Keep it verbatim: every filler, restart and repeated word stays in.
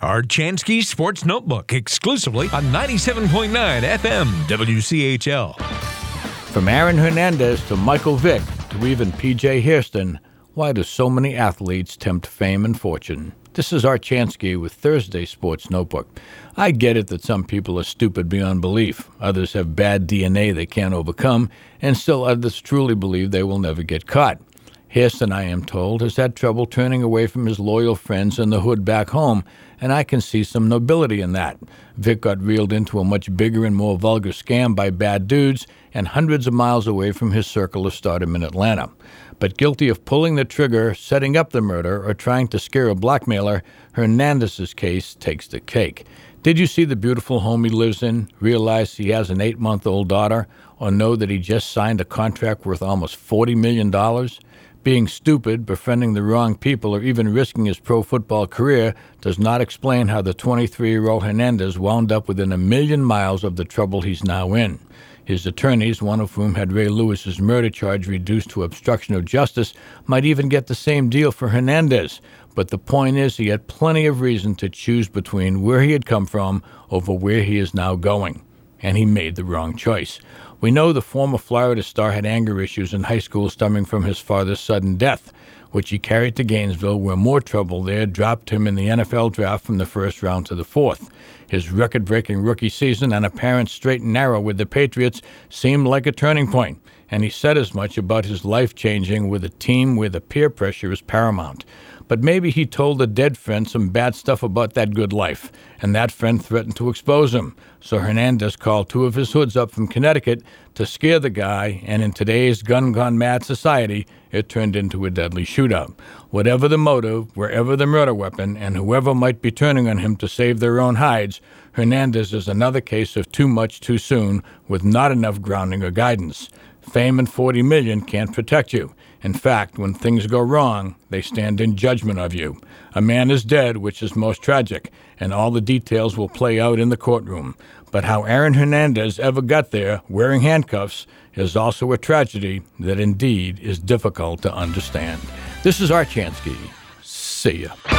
Archansky Sports Notebook, exclusively on ninety-seven point nine F M W C H L. From Aaron Hernandez to Michael Vick to even P J Hairston, why do so many athletes tempt fame and fortune? This is Archansky with Thursday Sports Notebook. I get it that some people are stupid beyond belief. Others have bad D N A they can't overcome, and still others truly believe they will never get caught. Hairston, I am told, has had trouble turning away from his loyal friends in the hood back home, and I can see some nobility in that. Vic got reeled into a much bigger and more vulgar scam by bad dudes and hundreds of miles away from his circle of stardom in Atlanta. But guilty of pulling the trigger, setting up the murder, or trying to scare a blackmailer, Hernandez's case takes the cake. Did you see the beautiful home he lives in, realize he has an eight-month-old daughter, or know that he just signed a contract worth almost forty million dollars? Being stupid, befriending the wrong people, or even risking his pro football career does not explain how the twenty-three-year-old Hernandez wound up within a million miles of the trouble he's now in. His attorneys, one of whom had Ray Lewis's murder charge reduced to obstruction of justice, might even get the same deal for Hernandez. But the point is, he had plenty of reason to choose between where he had come from over where he is now going. And he made the wrong choice. We know the former Florida star had anger issues in high school stemming from his father's sudden death, which he carried to Gainesville, where more trouble there dropped him in the N F L draft from the first round to the fourth. His record-breaking rookie season and apparent straight and narrow with the Patriots seemed like a turning point, and he said as much about his life changing with a team where the peer pressure is paramount. But maybe he told a dead friend some bad stuff about that good life, and that friend threatened to expose him. So Hernandez called two of his hoods up from Connecticut to scare the guy, and in today's gun-gone-mad society, it turned into a deadly shootout. Whatever the motive, wherever the murder weapon, and whoever might be turning on him to save their own hides, Hernandez is another case of too much too soon with not enough grounding or guidance. Fame and forty million can't protect you. In fact, when things go wrong, they stand in judgment of you. A man is dead, which is most tragic, and all the details will play out in the courtroom. But how Aaron Hernandez ever got there, wearing handcuffs, is also a tragedy that indeed is difficult to understand. This is Archansky. See ya.